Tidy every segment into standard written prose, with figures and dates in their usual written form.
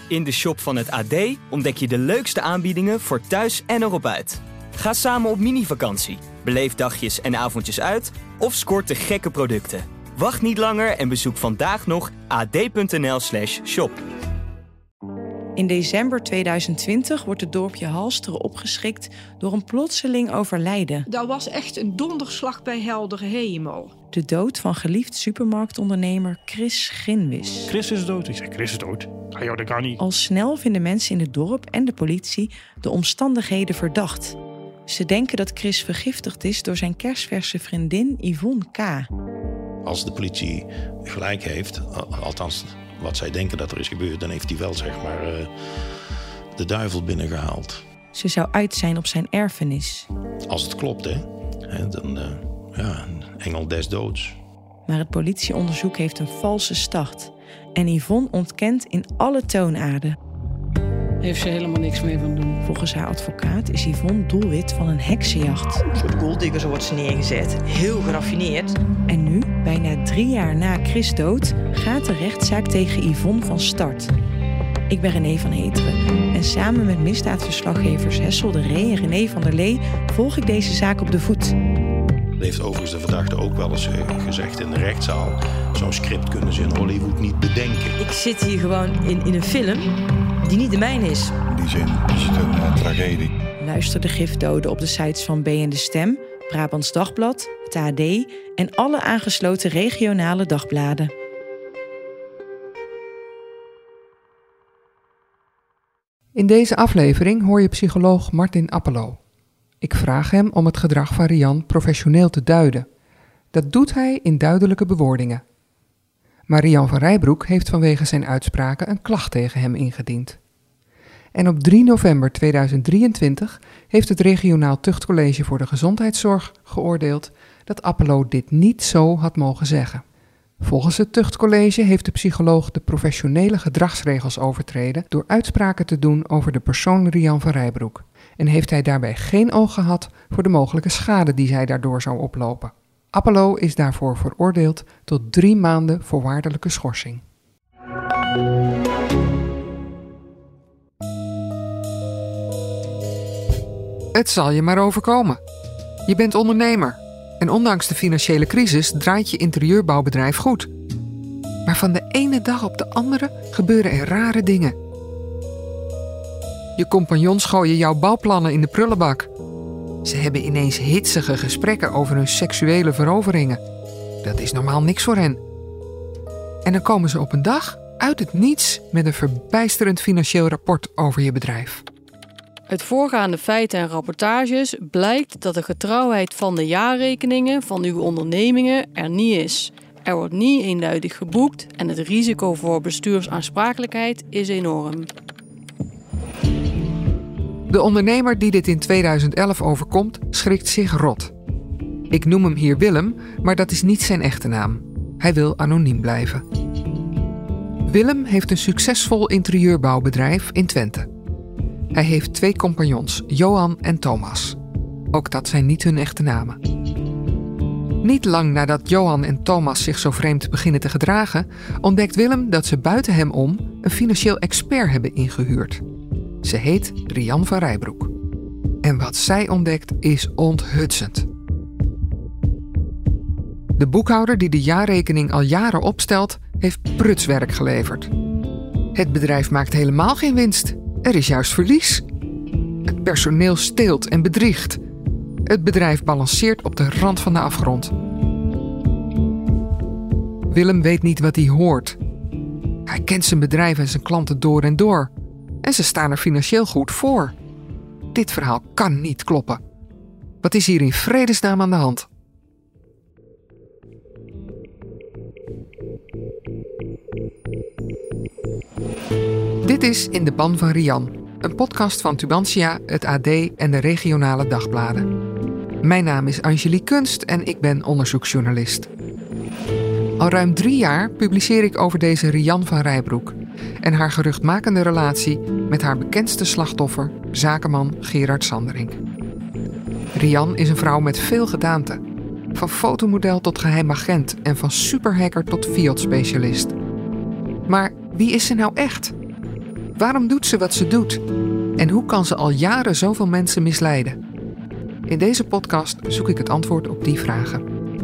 In de shop van het AD ontdek je de leukste aanbiedingen voor thuis en erop uit. Ga samen op mini-vakantie, beleef dagjes en avondjes uit of scoort de gekke producten. Wacht niet langer en bezoek vandaag nog ad.nl/shop. In december 2020 wordt het dorpje Halsteren opgeschrikt door een plotseling overlijden. Dat was echt een donderslag bij heldere hemel. De dood van geliefd supermarktondernemer Chris Ginwis. Chris is dood. Ik zeg, Chris is dood. Ah joh, dat kan niet. Al snel vinden mensen in het dorp en de politie de omstandigheden verdacht. Ze denken dat Chris vergiftigd is door zijn kersverse vriendin Yvonne K. Als de politie gelijk heeft, althans wat zij denken dat er is gebeurd, dan heeft hij wel zeg maar de duivel binnengehaald. Ze zou uit zijn op zijn erfenis. Als het klopt, hè, dan een engel des doods. Maar het politieonderzoek heeft een valse start. En Yvonne ontkent in alle toonaarden. Heeft ze helemaal niks mee van doen. Volgens haar advocaat is Yvonne doelwit van een heksenjacht. Een soort golddigger, zo wordt ze neergezet. Heel geraffineerd. En nu, bijna 3 jaar na Chris' dood, gaat de rechtszaak tegen Yvonne van start. Ik ben René van Heteren en samen met misdaadverslaggevers Hessel de Ree en René van der Lee volg ik deze zaak op de voet. Heeft overigens de verdachte ook wel eens gezegd in de rechtszaal. Zo'n script kunnen ze in Hollywood niet bedenken. Ik zit hier gewoon in een film die niet de mijne is. In die zin is het een tragedie. Luister de gifdoden op de sites van BN De Stem, Brabants Dagblad, het AD en alle aangesloten regionale dagbladen. In deze aflevering hoor je psycholoog Martin Appelo. Ik vraag hem om het gedrag van Rian professioneel te duiden. Dat doet hij in duidelijke bewoordingen. Maar Rian van Rijbroek heeft vanwege zijn uitspraken een klacht tegen hem ingediend. En op 3 november 2023 heeft het Regionaal Tuchtcollege voor de Gezondheidszorg geoordeeld dat Appelo dit niet zo had mogen zeggen. Volgens het Tuchtcollege heeft de psycholoog de professionele gedragsregels overtreden door uitspraken te doen over de persoon Rian van Rijbroek. En heeft hij daarbij geen oog gehad voor de mogelijke schade die zij daardoor zou oplopen. Appelo is daarvoor veroordeeld tot 3 maanden voorwaardelijke schorsing. Het zal je maar overkomen. Je bent ondernemer. En ondanks de financiële crisis draait je interieurbouwbedrijf goed. Maar van de ene dag op de andere gebeuren er rare dingen. Je compagnons gooien jouw bouwplannen in de prullenbak. Ze hebben ineens hitsige gesprekken over hun seksuele veroveringen. Dat is normaal niks voor hen. En dan komen ze op een dag uit het niets met een verbijsterend financieel rapport over je bedrijf. Uit voorgaande feiten en rapportages blijkt dat de getrouwheid van de jaarrekeningen van uw ondernemingen er niet is. Er wordt niet eenduidig geboekt en het risico voor bestuursaansprakelijkheid is enorm. De ondernemer die dit in 2011 overkomt, schrikt zich rot. Ik noem hem hier Willem, maar dat is niet zijn echte naam. Hij wil anoniem blijven. Willem heeft een succesvol interieurbouwbedrijf in Twente. Hij heeft 2 compagnons, Johan en Thomas. Ook dat zijn niet hun echte namen. Niet lang nadat Johan en Thomas zich zo vreemd beginnen te gedragen, ontdekt Willem dat ze buiten hem om een financieel expert hebben ingehuurd. Ze heet Rian van Rijbroek. En wat zij ontdekt is onthutsend. De boekhouder die de jaarrekening al jaren opstelt, heeft prutswerk geleverd. Het bedrijf maakt helemaal geen winst. Er is juist verlies. Het personeel steelt en bedriegt. Het bedrijf balanceert op de rand van de afgrond. Willem weet niet wat hij hoort. Hij kent zijn bedrijf en zijn klanten door en door. En ze staan er financieel goed voor. Dit verhaal kan niet kloppen. Wat is hier in vredesnaam aan de hand? Dit is In de Ban van Rian, een podcast van Tubantia, het AD en de regionale dagbladen. Mijn naam is Angelique Kunst en ik ben onderzoeksjournalist. Al ruim 3 jaar publiceer ik over deze Rian van Rijbroek en haar geruchtmakende relatie met haar bekendste slachtoffer, zakenman Gerard Sanderink. Rian is een vrouw met veel gedaante. Van fotomodel tot geheim agent en van superhacker tot Fiat-specialist. Maar wie is ze nou echt? Waarom doet ze wat ze doet? En hoe kan ze al jaren zoveel mensen misleiden? In deze podcast zoek ik het antwoord op die vragen.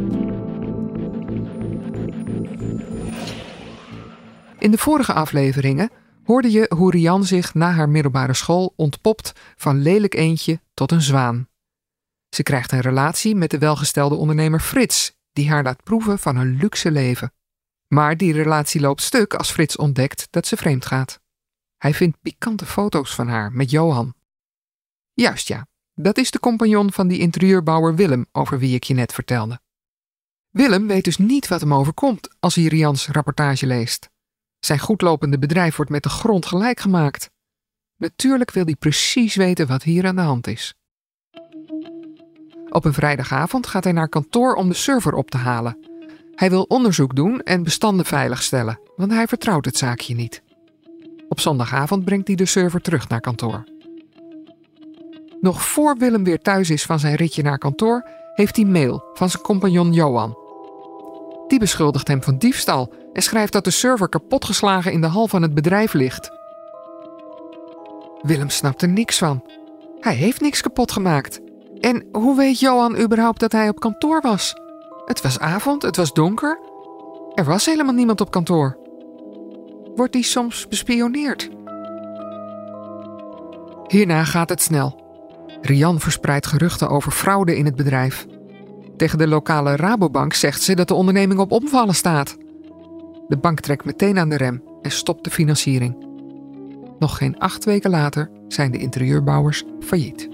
In de vorige afleveringen hoorde je hoe Rian zich na haar middelbare school ontpopt van lelijk eendje tot een zwaan. Ze krijgt een relatie met de welgestelde ondernemer Frits, die haar laat proeven van een luxe leven. Maar die relatie loopt stuk als Frits ontdekt dat ze vreemd gaat. Hij vindt pikante foto's van haar met Johan. Juist ja, dat is de compagnon van die interieurbouwer Willem over wie ik je net vertelde. Willem weet dus niet wat hem overkomt als hij Rians rapportage leest. Zijn goedlopende bedrijf wordt met de grond gelijk gemaakt. Natuurlijk wil hij precies weten wat hier aan de hand is. Op een vrijdagavond gaat hij naar kantoor om de server op te halen. Hij wil onderzoek doen en bestanden veiligstellen, want hij vertrouwt het zaakje niet. Op zondagavond brengt hij de server terug naar kantoor. Nog voor Willem weer thuis is van zijn ritje naar kantoor, heeft hij mail van zijn compagnon Johan. Die beschuldigt hem van diefstal en schrijft dat de server kapotgeslagen in de hal van het bedrijf ligt. Willem snapt er niks van. Hij heeft niks kapot gemaakt. En hoe weet Johan überhaupt dat hij op kantoor was? Het was avond, het was donker. Er was helemaal niemand op kantoor. Wordt hij soms bespioneerd? Hierna gaat het snel. Rian verspreidt geruchten over fraude in het bedrijf. Tegen de lokale Rabobank zegt ze dat de onderneming op omvallen staat. De bank trekt meteen aan de rem en stopt de financiering. Nog geen 8 weken later zijn de interieurbouwers failliet.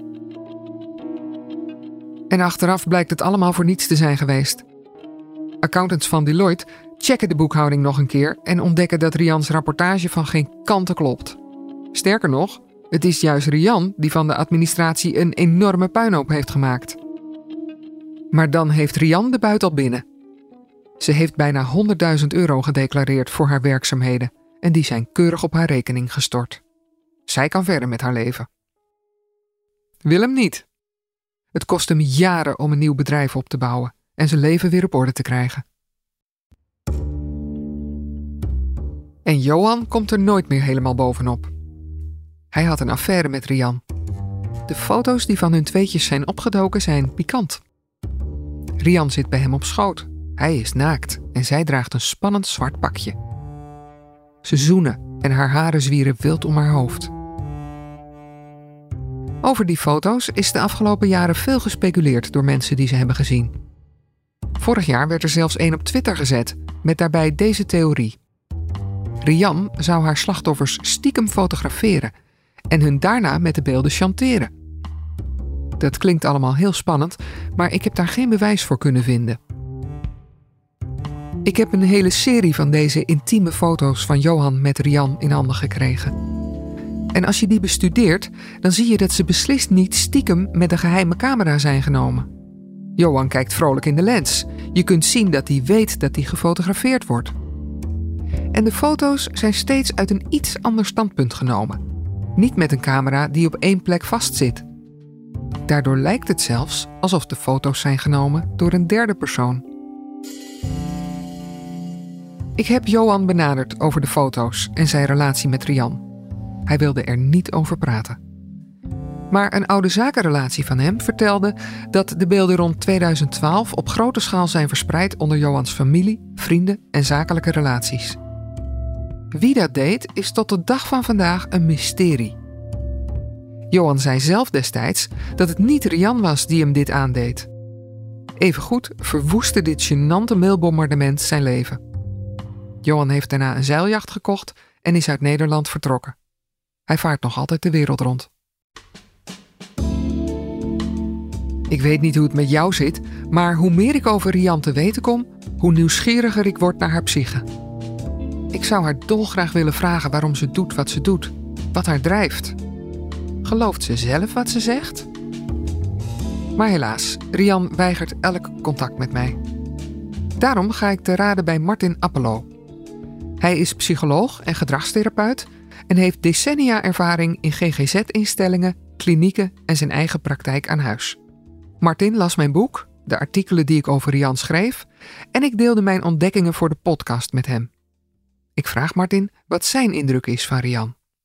En achteraf blijkt het allemaal voor niets te zijn geweest. Accountants van Deloitte checken de boekhouding nog een keer en ontdekken dat Rians rapportage van geen kanten klopt. Sterker nog, het is juist Rian die van de administratie een enorme puinhoop heeft gemaakt. Maar dan heeft Rian de buit al binnen. Ze heeft bijna €100.000 gedeclareerd voor haar werkzaamheden en die zijn keurig op haar rekening gestort. Zij kan verder met haar leven. Willem niet. Het kost hem jaren om een nieuw bedrijf op te bouwen en zijn leven weer op orde te krijgen. En Johan komt er nooit meer helemaal bovenop. Hij had een affaire met Rian. De foto's die van hun tweetjes zijn opgedoken zijn pikant. Rian zit bij hem op schoot. Hij is naakt en zij draagt een spannend zwart pakje. Ze zoenen en haar haren zwieren wild om haar hoofd. Over die foto's is de afgelopen jaren veel gespeculeerd door mensen die ze hebben gezien. Vorig jaar werd er zelfs één op Twitter gezet met daarbij deze theorie. Rian zou haar slachtoffers stiekem fotograferen en hun daarna met de beelden chanteren. Dat klinkt allemaal heel spannend, maar ik heb daar geen bewijs voor kunnen vinden. Ik heb een hele serie van deze intieme foto's van Johan met Rian in handen gekregen. En als je die bestudeert, dan zie je dat ze beslist niet stiekem met een geheime camera zijn genomen. Johan kijkt vrolijk in de lens. Je kunt zien dat hij weet dat hij gefotografeerd wordt. En de foto's zijn steeds uit een iets ander standpunt genomen. Niet met een camera die op één plek vastzit. Daardoor lijkt het zelfs alsof de foto's zijn genomen door een derde persoon. Ik heb Johan benaderd over de foto's en zijn relatie met Rian. Hij wilde er niet over praten. Maar een oude zakenrelatie van hem vertelde dat de beelden rond 2012 op grote schaal zijn verspreid onder Johans familie, vrienden en zakelijke relaties. Wie dat deed, is tot de dag van vandaag een mysterie. Johan zei zelf destijds dat het niet Rian was die hem dit aandeed. Evengoed verwoestte dit gênante mailbombardement zijn leven. Johan heeft daarna een zeiljacht gekocht en is uit Nederland vertrokken. Hij vaart nog altijd de wereld rond. Ik weet niet hoe het met jou zit, maar hoe meer ik over Rian te weten kom, hoe nieuwsgieriger ik word naar haar psyche. Ik zou haar dolgraag willen vragen waarom ze doet wat ze doet, wat haar drijft. Gelooft ze zelf wat ze zegt? Maar helaas, Rian weigert elk contact met mij. Daarom ga ik te raden bij Martin Appelo. Hij is psycholoog en gedragstherapeut en heeft decennia ervaring in GGZ-instellingen, klinieken en zijn eigen praktijk aan huis. Martin las mijn boek, de artikelen die ik over Rian schreef en ik deelde mijn ontdekkingen voor de podcast met hem. Ik vraag Martin wat zijn indruk is van Rian.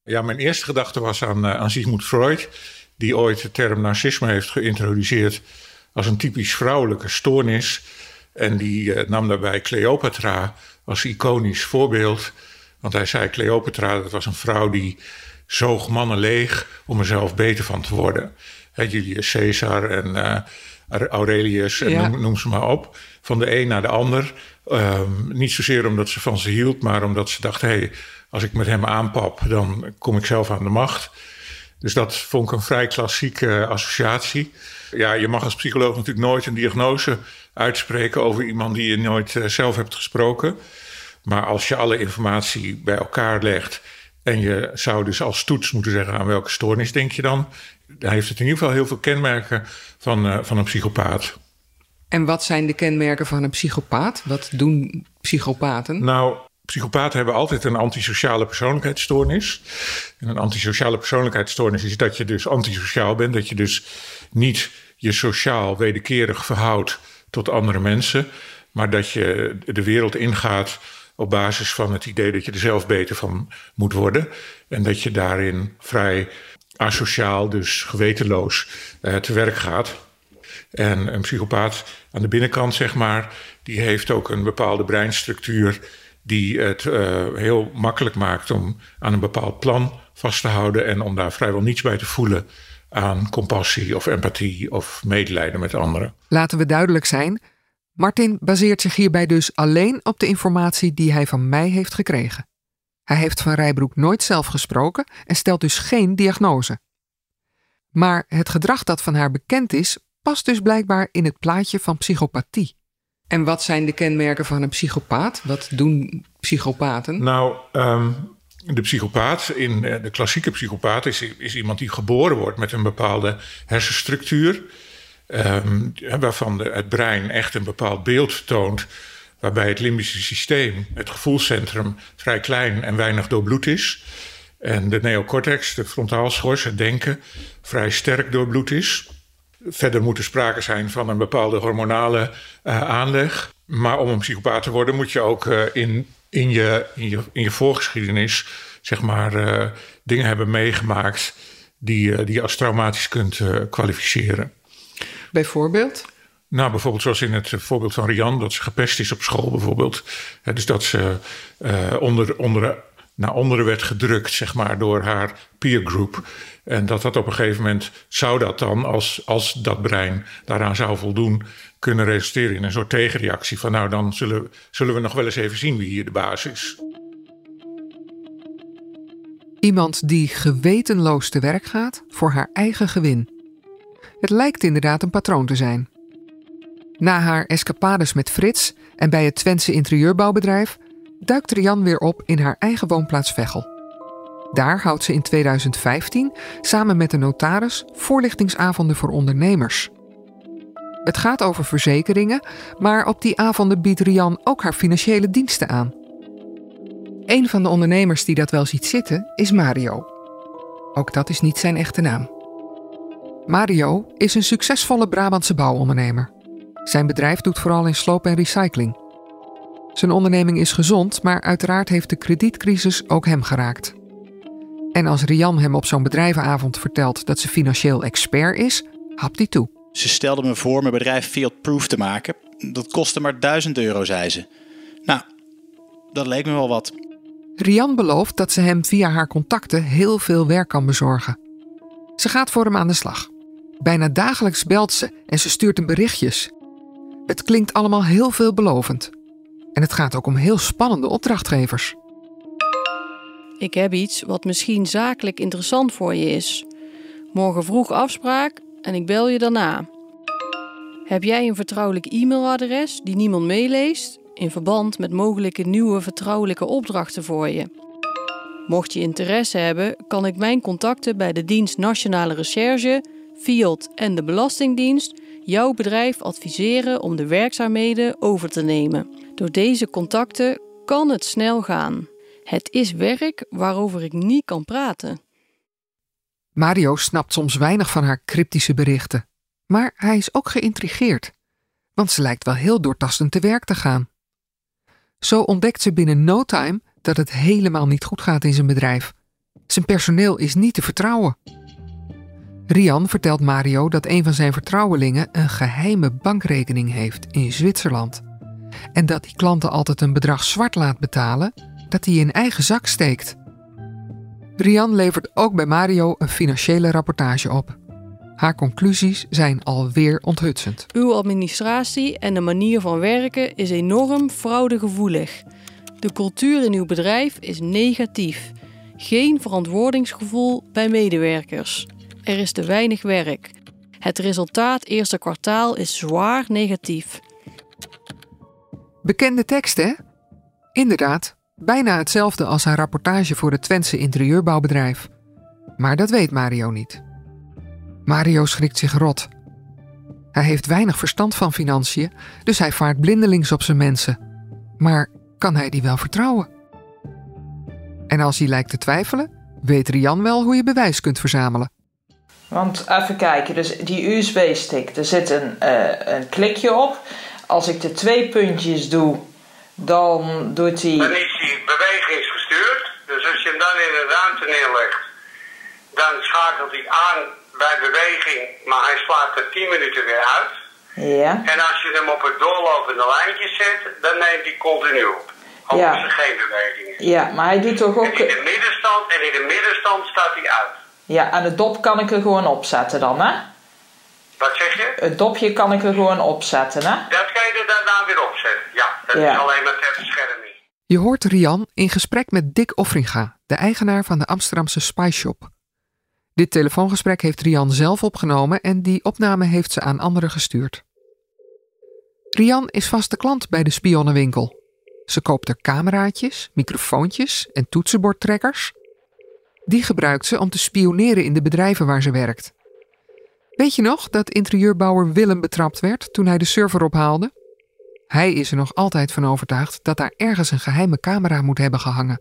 Ja, mijn eerste gedachte was aan Sigmund Freud, die ooit de term narcisme heeft geïntroduceerd als een typisch vrouwelijke stoornis. En die nam daarbij Cleopatra als iconisch voorbeeld. Want hij zei, Cleopatra, dat was een vrouw die zoog mannen leeg om er zelf beter van te worden. Julius Caesar en Aurelius, en noem ze maar op. Van de een naar de ander. Niet zozeer omdat ze van ze hield, maar omdat ze dacht, als ik met hem aanpap, dan kom ik zelf aan de macht. Dus dat vond ik een vrij klassieke associatie. Ja, je mag als psycholoog natuurlijk nooit een diagnose uitspreken over iemand die je nooit zelf hebt gesproken. Maar als je alle informatie bij elkaar legt en je zou dus als toets moeten zeggen aan welke stoornis denk je dan heeft het in ieder geval heel veel kenmerken van een psychopaat. En wat zijn de kenmerken van een psychopaat? Wat doen psychopaten? Nou, psychopaten hebben altijd een antisociale persoonlijkheidsstoornis. En een antisociale persoonlijkheidsstoornis is dat je dus antisociaal bent. Dat je dus niet je sociaal wederkerig verhoudt tot andere mensen. Maar dat je de wereld ingaat op basis van het idee dat je er zelf beter van moet worden. En dat je daarin vrij asociaal, dus gewetenloos, te werk gaat. En een psychopaat aan de binnenkant, zeg maar, die heeft ook een bepaalde breinstructuur die het heel makkelijk maakt om aan een bepaald plan vast te houden en om daar vrijwel niets bij te voelen aan compassie of empathie of medelijden met anderen. Laten we duidelijk zijn, Martin baseert zich hierbij dus alleen op de informatie die hij van mij heeft gekregen. Hij heeft Van Rijbroek nooit zelf gesproken en stelt dus geen diagnose. Maar het gedrag dat van haar bekend is, past dus blijkbaar in het plaatje van psychopathie. En wat zijn de kenmerken van een psychopaat? Wat doen psychopaten? Nou, de psychopaat, de klassieke psychopaat, is iemand die geboren wordt met een bepaalde hersenstructuur. Waarvan het brein echt een bepaald beeld toont, waarbij het limbische systeem, het gevoelscentrum, vrij klein en weinig doorbloed is. En de neocortex, de frontaalschors, het denken, vrij sterk doorbloed is. Verder moet er sprake zijn van een bepaalde hormonale aanleg. Maar om een psychopaat te worden moet je ook in je voorgeschiedenis, zeg maar, dingen hebben meegemaakt die je als traumatisch kunt kwalificeren. Bijvoorbeeld? Nou, bijvoorbeeld zoals in het voorbeeld van Rian, dat ze gepest is op school bijvoorbeeld. Dus dat ze naar onderen werd gedrukt, zeg maar, door haar peergroep. En dat op een gegeven moment zou dat dan, als dat brein daaraan zou voldoen, kunnen resulteren in een soort tegenreactie van, nou, dan zullen we nog wel eens even zien wie hier de baas is. Iemand die gewetenloos te werk gaat voor haar eigen gewin. Het lijkt inderdaad een patroon te zijn. Na haar escapades met Frits en bij het Twentse interieurbouwbedrijf duikt Rian weer op in haar eigen woonplaats Veghel. Daar houdt ze in 2015 samen met een notaris voorlichtingsavonden voor ondernemers. Het gaat over verzekeringen, maar op die avonden biedt Rian ook haar financiële diensten aan. Een van de ondernemers die dat wel ziet zitten is Mario. Ook dat is niet zijn echte naam. Mario is een succesvolle Brabantse bouwondernemer. Zijn bedrijf doet vooral in sloop en recycling. Zijn onderneming is gezond, maar uiteraard heeft de kredietcrisis ook hem geraakt. En als Rian hem op zo'n bedrijvenavond vertelt dat ze financieel expert is, hapt hij toe. Ze stelde me voor mijn bedrijf field-proof te maken. Dat kostte maar €1000, zei ze. Nou, dat leek me wel wat. Rian belooft dat ze hem via haar contacten heel veel werk kan bezorgen. Ze gaat voor hem aan de slag. Bijna dagelijks belt ze en ze stuurt hem berichtjes. Het klinkt allemaal heel veelbelovend. En het gaat ook om heel spannende opdrachtgevers. Ik heb iets wat misschien zakelijk interessant voor je is. Morgen vroeg afspraak en ik bel je daarna. Heb jij een vertrouwelijk e-mailadres die niemand meeleest in verband met mogelijke nieuwe vertrouwelijke opdrachten voor je? Mocht je interesse hebben, kan ik mijn contacten bij de Dienst Nationale Recherche, Field en de Belastingdienst jouw bedrijf adviseren om de werkzaamheden over te nemen. Door deze contacten kan het snel gaan. Het is werk waarover ik niet kan praten. Mario snapt soms weinig van haar cryptische berichten. Maar hij is ook geïntrigeerd. Want ze lijkt wel heel doortastend te werk te gaan. Zo ontdekt ze binnen no time dat het helemaal niet goed gaat in zijn bedrijf. Zijn personeel is niet te vertrouwen. Rian vertelt Mario dat een van zijn vertrouwelingen een geheime bankrekening heeft in Zwitserland. En dat die klanten altijd een bedrag zwart laat betalen dat hij in eigen zak steekt. Rian levert ook bij Mario een financiële rapportage op. Haar conclusies zijn alweer onthutsend. Uw administratie en de manier van werken is enorm fraudegevoelig. De cultuur in uw bedrijf is negatief. Geen verantwoordingsgevoel bij medewerkers. Er is te weinig werk. Het resultaat eerste kwartaal is zwaar negatief. Bekende tekst, hè? Inderdaad, bijna hetzelfde als haar rapportage voor het Twentse interieurbouwbedrijf. Maar dat weet Mario niet. Mario schrikt zich rot. Hij heeft weinig verstand van financiën, dus hij vaart blindelings op zijn mensen. Maar kan hij die wel vertrouwen? En als hij lijkt te twijfelen, weet Rian wel hoe je bewijs kunt verzamelen. Want even kijken, dus die USB-stick, er zit een klikje op. Als ik de 2 puntjes doe, dan doet hij... Dan is die bewegingsgestuurd. Dus als je hem dan in de ruimte neerlegt, dan schakelt hij aan bij beweging, maar hij slaat er 10 minuten weer uit. Ja. En als je hem op het doorlopende lijntje zet, dan neemt hij continu op. Als er geen beweging is. Ja, maar hij doet toch ook... En in de middenstand staat hij uit. Ja, en het dop kan ik er gewoon opzetten dan, hè? Wat zeg je? Het dopje kan ik er gewoon opzetten, hè? Dat kan je er daarna weer opzetten. Ja, dat is alleen maar ter bescherming. Je hoort Rian in gesprek met Dick Offringa, de eigenaar van de Amsterdamse Spy Shop. Dit telefoongesprek heeft Rian zelf opgenomen en die opname heeft ze aan anderen gestuurd. Rian is vaste klant bij de spionnenwinkel. Ze koopt er cameraatjes, microfoontjes en toetsenbordtrekkers. Die gebruikt ze om te spioneren in de bedrijven waar ze werkt. Weet je nog dat interieurbouwer Willem betrapt werd toen hij de server ophaalde? Hij is er nog altijd van overtuigd dat daar ergens een geheime camera moet hebben gehangen.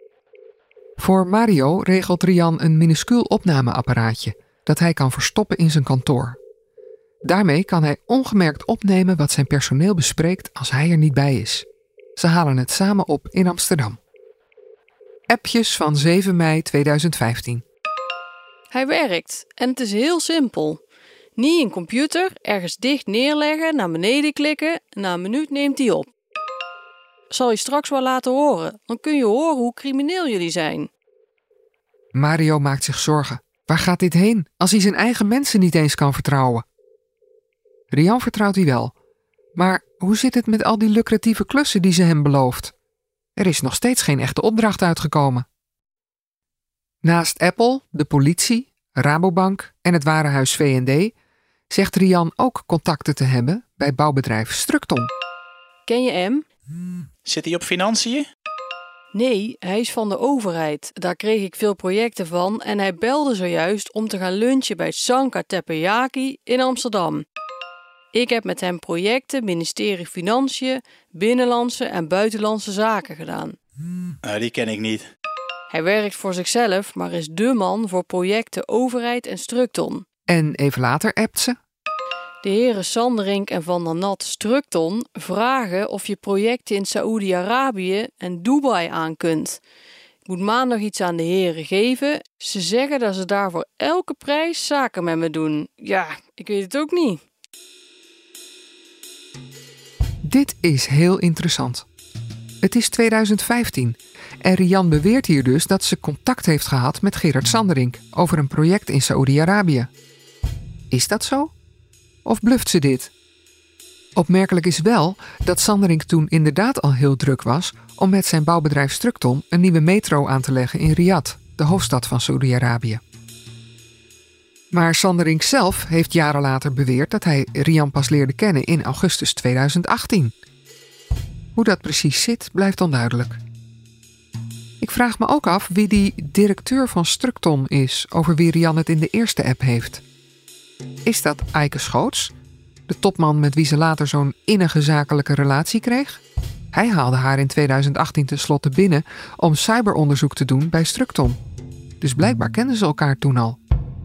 Voor Mario regelt Rian een minuscuul opnameapparaatje dat hij kan verstoppen in zijn kantoor. Daarmee kan hij ongemerkt opnemen wat zijn personeel bespreekt als hij er niet bij is. Ze halen het samen op in Amsterdam. Appjes van 7 mei 2015. Hij werkt en het is heel simpel. Niet een computer, ergens dicht neerleggen, naar beneden klikken, na een minuut neemt hij op. Zal je straks wel laten horen, dan kun je horen hoe crimineel jullie zijn. Mario maakt zich zorgen. Waar gaat dit heen als hij zijn eigen mensen niet eens kan vertrouwen? Rian vertrouwt hij wel. Maar hoe zit het met al die lucratieve klussen die ze hem belooft? Er is nog steeds geen echte opdracht uitgekomen. Naast Apple, de politie, Rabobank en het warenhuis V&D zegt Rian ook contacten te hebben bij bouwbedrijf Structon. Ken je hem? Zit hij op financiën? Nee, hij is van de overheid. Daar kreeg ik veel projecten van en hij belde zojuist om te gaan lunchen bij Sanka Teppanyaki in Amsterdam. Ik heb met hem projecten, ministerie Financiën, Binnenlandse en Buitenlandse Zaken gedaan. Die ken ik niet. Hij werkt voor zichzelf, maar is dé man voor projecten overheid en Structon. En even later appt ze. De heren Sanderink en Van der Nat Structon vragen of je projecten in Saoedi-Arabië en Dubai aan kunt. Ik moet maandag iets aan de heren geven. Ze zeggen dat ze daar voor elke prijs zaken met me doen. Ja, ik weet het ook niet. Dit is heel interessant. Het is 2015 en Rian beweert hier dus dat ze contact heeft gehad met Gerard Sanderink over een project in Saoedi-Arabië. Is dat zo? Of bluft ze dit? Opmerkelijk is wel dat Sanderink toen inderdaad al heel druk was om met zijn bouwbedrijf Structon een nieuwe metro aan te leggen in Riyadh, de hoofdstad van Saoedi-Arabië. Maar Sanderink zelf heeft jaren later beweerd dat hij Rian pas leerde kennen in augustus 2018. Hoe dat precies zit, blijft onduidelijk. Ik vraag me ook af wie die directeur van Structon is, over wie Rian het in de eerste app heeft. Is dat Eike Schoots, de topman met wie ze later zo'n innige zakelijke relatie kreeg? Hij haalde haar in 2018 tenslotte binnen om cyberonderzoek te doen bij Structon. Dus blijkbaar kenden ze elkaar toen al.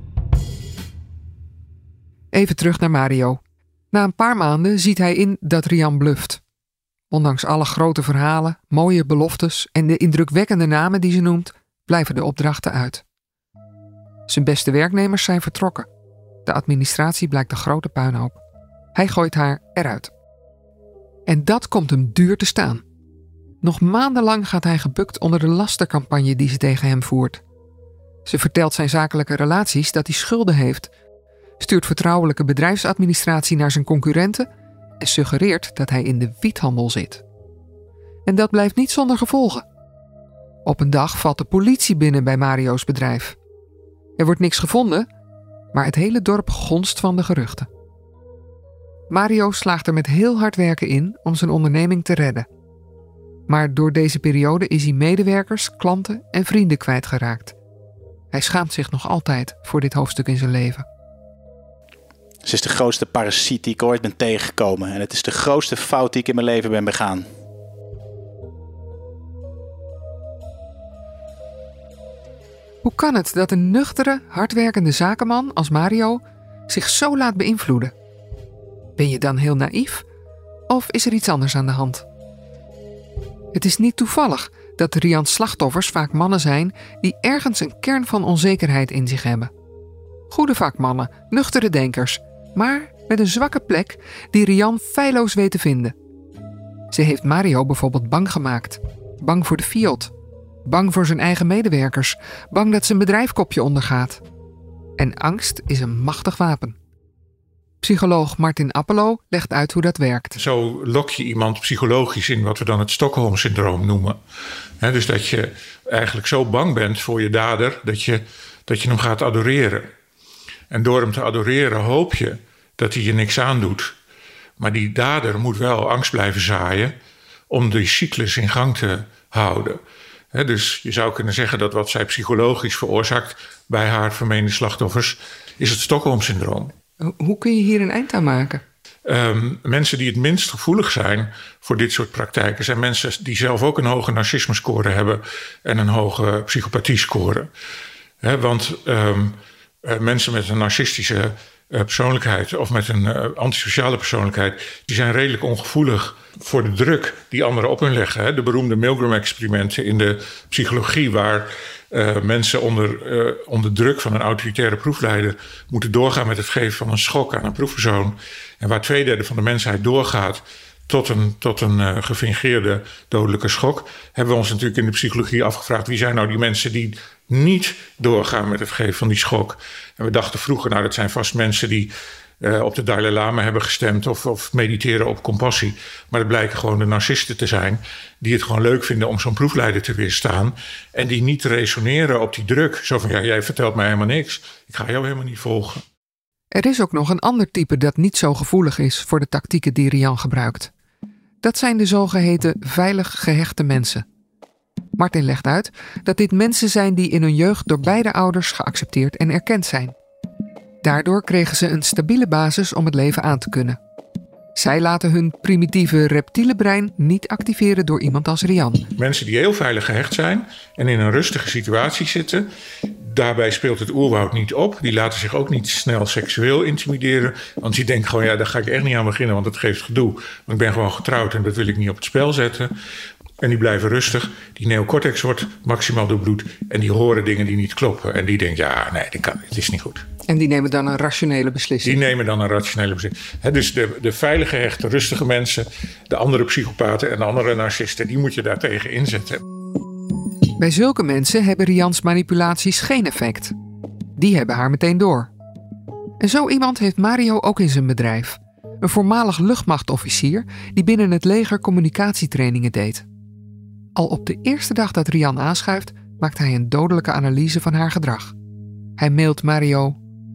Even terug naar Mario. Na een paar maanden ziet hij in dat Rian bluft. Ondanks alle grote verhalen, mooie beloftes en de indrukwekkende namen die ze noemt, blijven de opdrachten uit. Zijn beste werknemers zijn vertrokken. De administratie blijkt een grote puinhoop. Hij gooit haar eruit. En dat komt hem duur te staan. Nog maandenlang gaat hij gebukt onder de lastercampagne die ze tegen hem voert. Ze vertelt zijn zakelijke relaties dat hij schulden heeft, stuurt vertrouwelijke bedrijfsadministratie naar zijn concurrenten en suggereert dat hij in de wiethandel zit. En dat blijft niet zonder gevolgen. Op een dag valt de politie binnen bij Mario's bedrijf. Er wordt niks gevonden, maar het hele dorp gonst van de geruchten. Mario slaagt er met heel hard werken in om zijn onderneming te redden. Maar door deze periode is hij medewerkers, klanten en vrienden kwijtgeraakt. Hij schaamt zich nog altijd voor dit hoofdstuk in zijn leven. Ze is de grootste parasiet die ik ooit ben tegengekomen. En het is de grootste fout die ik in mijn leven ben begaan. Hoe kan het dat een nuchtere, hardwerkende zakenman als Mario zich zo laat beïnvloeden? Ben je dan heel naïef? Of is er iets anders aan de hand? Het is niet toevallig dat Rian's slachtoffers vaak mannen zijn die ergens een kern van onzekerheid in zich hebben. Goede vakmannen, nuchtere denkers, maar met een zwakke plek die Rian feilloos weet te vinden. Ze heeft Mario bijvoorbeeld bang gemaakt. Bang voor de FIOD. Bang voor zijn eigen medewerkers. Bang dat zijn bedrijf kopje ondergaat. En angst is een machtig wapen. Psycholoog Martin Appelo legt uit hoe dat werkt. Zo lok je iemand psychologisch in wat we dan het Stockholm-syndroom noemen. Dus dat je eigenlijk zo bang bent voor je dader dat je hem gaat adoreren. En door hem te adoreren hoop je dat hij je niks aandoet. Maar die dader moet wel angst blijven zaaien om die cyclus in gang te houden. Dus je zou kunnen zeggen dat wat zij psychologisch veroorzaakt bij haar vermeende slachtoffers is het Stockholm-syndroom. Hoe kun je hier een eind aan maken? Mensen die het minst gevoelig zijn voor dit soort praktijken zijn mensen die zelf ook een hoge narcisme-score hebben en een hoge psychopathie-score. Want mensen met een narcistische persoonlijkheid of met een antisociale persoonlijkheid, die zijn redelijk ongevoelig voor de druk die anderen op hun leggen. De beroemde Milgram-experimenten in de psychologie, waar mensen onder druk van een autoritaire proefleider moeten doorgaan met het geven van een schok aan een proefpersoon. En waar 2/3 van de mensheid doorgaat tot een gefingeerde dodelijke schok, hebben we ons natuurlijk in de psychologie afgevraagd: wie zijn nou die mensen die niet doorgaan met het geven van die schok? En we dachten vroeger, nou, dat zijn vast mensen die op de Dalai Lama hebben gestemd of mediteren op compassie. Maar het blijken gewoon de narcisten te zijn die het gewoon leuk vinden om zo'n proefleider te weerstaan en die niet resoneren op die druk. Zo van, ja, jij vertelt mij helemaal niks. Ik ga jou helemaal niet volgen. Er is ook nog een ander type dat niet zo gevoelig is voor de tactieken die Rian gebruikt. Dat zijn de zogeheten veilig gehechte mensen. Martin legt uit dat dit mensen zijn die in hun jeugd door beide ouders geaccepteerd en erkend zijn. Daardoor kregen ze een stabiele basis om het leven aan te kunnen. Zij laten hun primitieve reptiele brein niet activeren door iemand als Rian. Mensen die heel veilig gehecht zijn en in een rustige situatie zitten, daarbij speelt het oerwoud niet op. Die laten zich ook niet snel seksueel intimideren. Want die denken gewoon, ja, daar ga ik echt niet aan beginnen, want dat geeft gedoe. Want ik ben gewoon getrouwd en dat wil ik niet op het spel zetten. En die blijven rustig. Die neocortex wordt maximaal doorbloed. En die horen dingen die niet kloppen. En die denken, ja, nee, dat kan, het is niet goed. En die nemen dan een rationele beslissing. Dus de veilige, hechte, rustige mensen, de andere psychopaten en de andere narcisten, die moet je daartegen inzetten. Bij zulke mensen hebben Rians manipulaties geen effect. Die hebben haar meteen door. En zo iemand heeft Mario ook in zijn bedrijf. Een voormalig luchtmachtofficier die binnen het leger communicatietrainingen deed. Al op de eerste dag dat Rian aanschuift, maakt hij een dodelijke analyse van haar gedrag. Hij mailt Mario: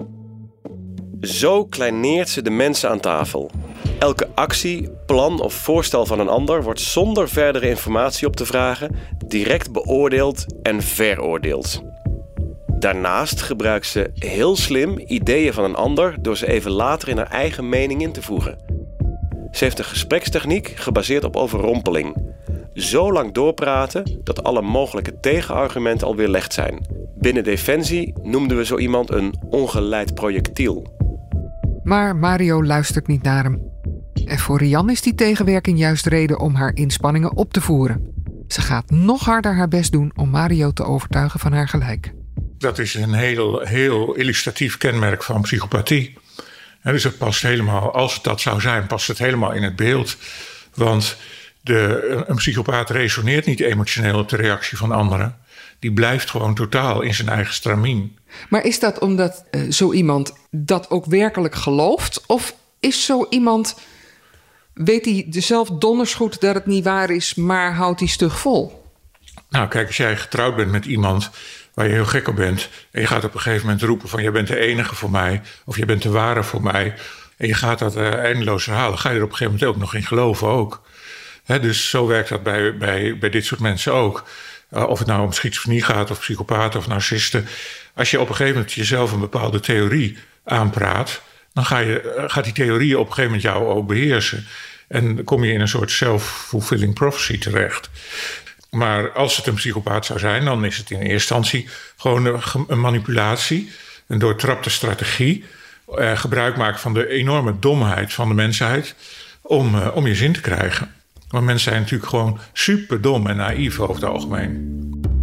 zo kleineert ze de mensen aan tafel. Elke actie, plan of voorstel van een ander wordt zonder verdere informatie op te vragen direct beoordeeld en veroordeeld. Daarnaast gebruikt ze heel slim ideeën van een ander door ze even later in haar eigen mening in te voegen. Ze heeft een gesprekstechniek gebaseerd op overrompeling. Zo lang doorpraten dat alle mogelijke tegenargumenten al weerlegd zijn. Binnen Defensie noemden we zo iemand een ongeleid projectiel. Maar Mario luistert niet naar hem. En voor Rian is die tegenwerking juist reden om haar inspanningen op te voeren. Ze gaat nog harder haar best doen om Mario te overtuigen van haar gelijk. Dat is een heel illustratief kenmerk van psychopathie. En dus het past helemaal, als het dat zou zijn, past het helemaal in het beeld. Want een psychopaat resoneert niet emotioneel op de reactie van anderen. Die blijft gewoon totaal in zijn eigen stramien. Maar is dat omdat zo iemand dat ook werkelijk gelooft? Of is zo iemand, weet hij zelf donders goed dat het niet waar is, maar houdt hij stug vol? Nou, kijk, als jij getrouwd bent met iemand waar je heel gek op bent, en je gaat op een gegeven moment roepen van, jij bent de enige voor mij, of je bent de ware voor mij, en je gaat dat eindeloos herhalen, ga je er op een gegeven moment ook nog in geloven ook. Dus zo werkt dat bij dit soort mensen ook. Of het nou om schizofrenie gaat, of psychopaten of narcisten. Als je op een gegeven moment jezelf een bepaalde theorie aanpraat, dan gaat die theorie op een gegeven moment jou ook beheersen. En dan kom je in een soort self-fulfilling prophecy terecht. Maar als het een psychopaat zou zijn, dan is het in eerste instantie gewoon een manipulatie, een doortrapte strategie, gebruik maken van de enorme domheid van de mensheid om je zin te krijgen. Want mensen zijn natuurlijk gewoon super dom en naïef over het algemeen.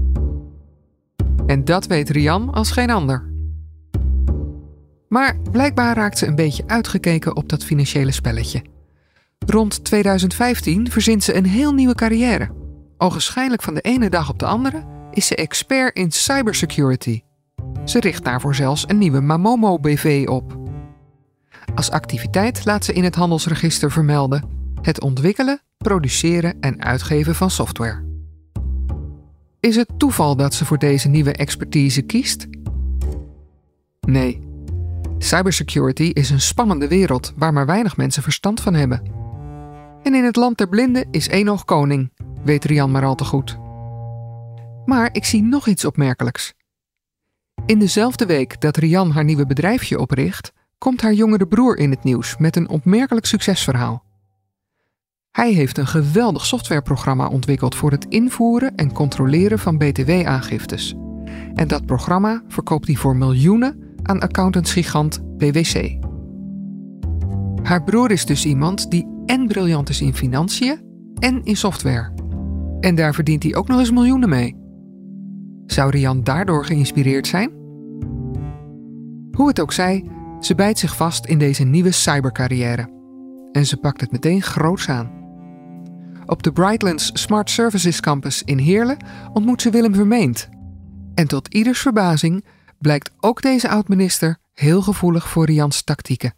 En dat weet Rian als geen ander. Maar blijkbaar raakt ze een beetje uitgekeken op dat financiële spelletje. Rond 2015 verzint ze een heel nieuwe carrière. Ogenschijnlijk van de ene dag op de andere is ze expert in cybersecurity. Ze richt daarvoor zelfs een nieuwe Mamomo BV op. Als activiteit laat ze in het handelsregister vermelden het ontwikkelen, produceren en uitgeven van software. Is het toeval dat ze voor deze nieuwe expertise kiest? Nee. Cybersecurity is een spannende wereld waar maar weinig mensen verstand van hebben. En in het land der blinden is één oog koning, weet Rian maar al te goed. Maar ik zie nog iets opmerkelijks. In dezelfde week dat Rian haar nieuwe bedrijfje opricht, komt haar jongere broer in het nieuws met een opmerkelijk succesverhaal. Hij heeft een geweldig softwareprogramma ontwikkeld voor het invoeren en controleren van btw-aangiftes. En dat programma verkoopt hij voor miljoenen aan accountantsgigant PwC. Haar broer is dus iemand die en briljant is in financiën en in software. En daar verdient hij ook nog eens miljoenen mee. Zou Rian daardoor geïnspireerd zijn? Hoe het ook zij, ze bijt zich vast in deze nieuwe cybercarrière. En ze pakt het meteen groots aan. Op de Brightlands Smart Services Campus in Heerlen ontmoet ze Willem Vermeend. En tot ieders verbazing blijkt ook deze oud-minister heel gevoelig voor Rians tactieken.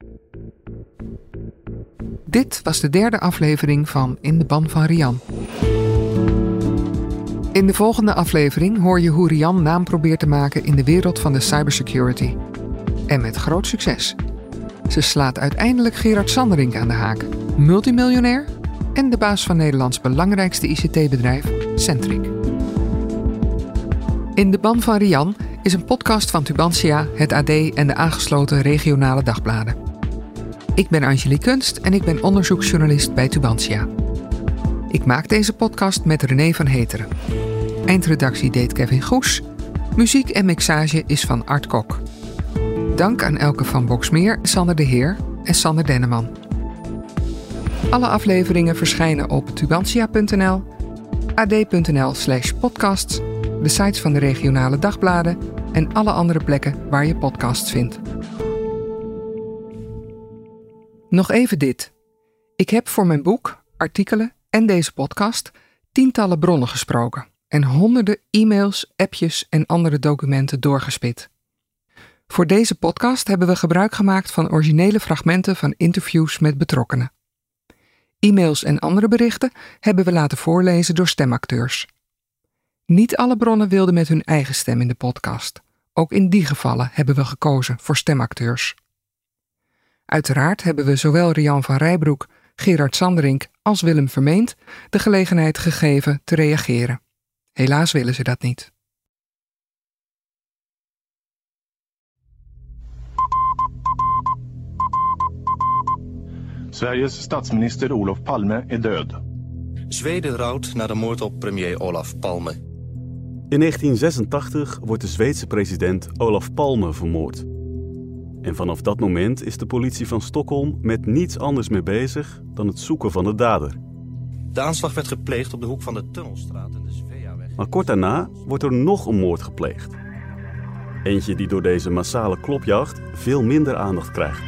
Dit was de 3e aflevering van In de Ban van Rian. In de volgende aflevering hoor je hoe Rian naam probeert te maken in de wereld van de cybersecurity. En met groot succes. Ze slaat uiteindelijk Gerard Sanderink aan de haak, multimiljonair en de baas van Nederlands belangrijkste ICT-bedrijf, Centric. In de Ban van Rian is een podcast van Tubantia, het AD en de aangesloten regionale dagbladen. Ik ben Angelique Kunst en ik ben onderzoeksjournalist bij Tubantia. Ik maak deze podcast met René van Heteren. Eindredactie deed Kevin Goes. Muziek en mixage is van Art Kok. Dank aan Elke van Boxmeer, Sander de Heer en Sander Denneman. Alle afleveringen verschijnen op tubantia.nl, ad.nl/podcasts, de sites van de regionale dagbladen en alle andere plekken waar je podcasts vindt. Nog even dit. Ik heb voor mijn boek, artikelen en deze podcast tientallen bronnen gesproken en honderden e-mails, appjes en andere documenten doorgespit. Voor deze podcast hebben we gebruik gemaakt van originele fragmenten van interviews met betrokkenen. E-mails en andere berichten hebben we laten voorlezen door stemacteurs. Niet alle bronnen wilden met hun eigen stem in de podcast. Ook in die gevallen hebben we gekozen voor stemacteurs. Uiteraard hebben we zowel Rian van Rijbroek, Gerard Sanderink als Willem Vermeend de gelegenheid gegeven te reageren. Helaas willen ze dat niet. Sveriges statsminister Olof Palme is dood. Zweden rouwt na de moord op premier Olof Palme. In 1986 wordt de Zweedse president Olof Palme vermoord. En vanaf dat moment is de politie van Stockholm met niets anders meer bezig dan het zoeken van de dader. De aanslag werd gepleegd op de hoek van de Tunnelstraat en de Sveaweg. Maar kort daarna wordt er nog een moord gepleegd. Eentje die door deze massale klopjacht veel minder aandacht krijgt.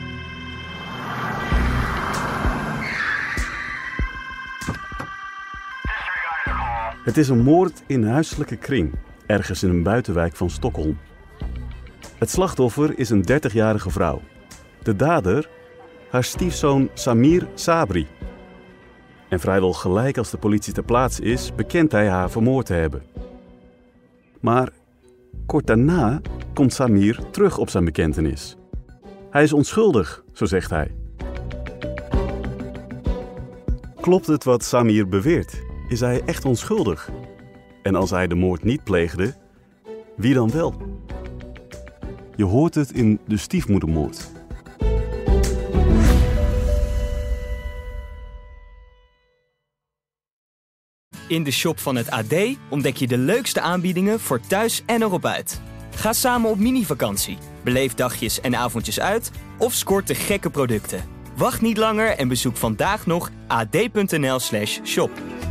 Het is een moord in huiselijke kring, ergens in een buitenwijk van Stockholm. Het slachtoffer is een 30-jarige vrouw. De dader, haar stiefzoon Samir Sabri. En vrijwel gelijk als de politie ter plaatse is, bekent hij haar vermoord te hebben. Maar kort daarna komt Samir terug op zijn bekentenis. Hij is onschuldig, zo zegt hij. Klopt het wat Samir beweert? Is hij echt onschuldig? En als hij de moord niet pleegde, wie dan wel? Je hoort het in De Stiefmoedermoord. In de shop van het AD ontdek je de leukste aanbiedingen voor thuis en erop uit. Ga samen op mini-vakantie, beleef dagjes en avondjes uit of scoort de gekke producten. Wacht niet langer en bezoek vandaag nog ad.nl/shop.